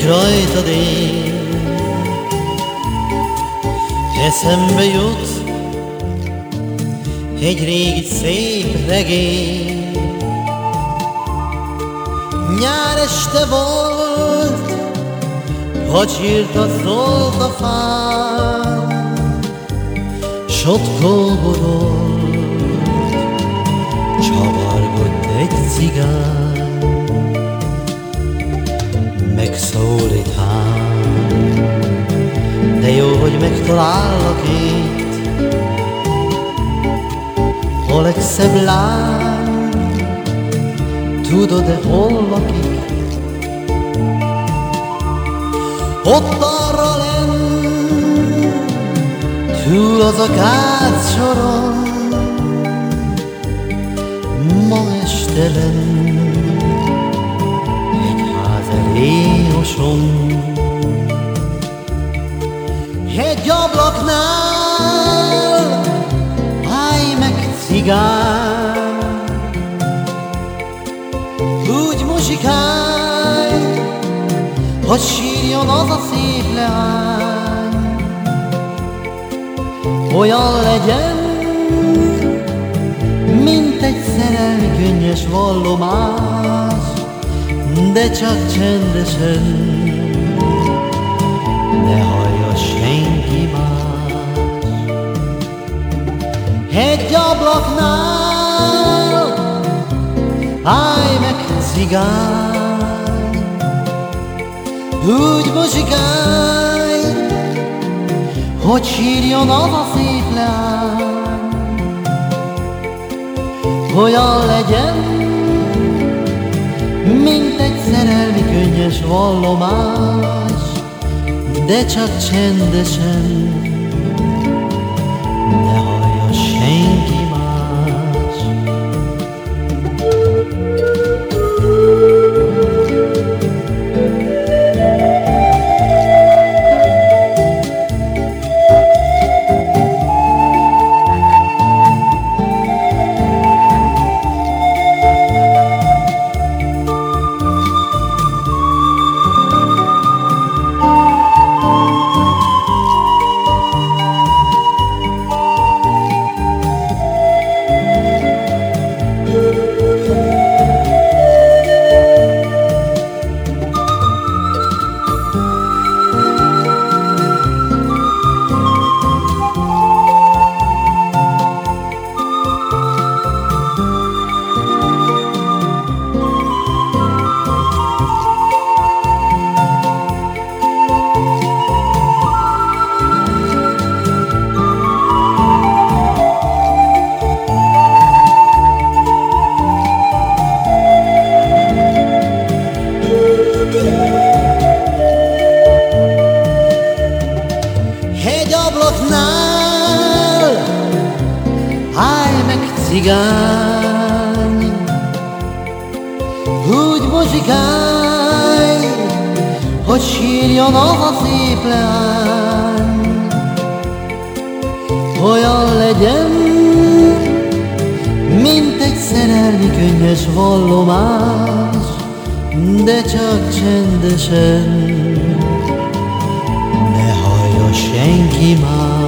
rajtad én. Eszembe jut egy régi szép regény. Nyár este volt, pacsírt a zoltafán, s ott kóborolt, csavargott egy cigány. Megszólít ám, de jó, hogy megtalállak itt. A legszebb lány, tudod-e, hol lakik? Ott arra lenn, túl az akácsoron, ma este lenn egy ház elé oson. Egy ablaknál állj meg, cigány, úgy muzsikálj, hogy sírjon az a szép leány. Olyan legyen, mint egy szerelmi könnyes vallomás, de csak csendesen, ne hallja senki más. Egy ablaknál állj meg, cigány, úgy muzsikálj, hogy sírjon az a szép leány. Olyan legyen, mint egy szerelmi könnyes vallomás, de csak csendesen, ne hallja senki más. Egy ablaknál állj meg, cigány, úgy muzsikálj, hogy sírjon az a szép leány. Olyan legyen, mint egy szerelmi könnyes vallomás, de csak csendesen, ne hallja senki más.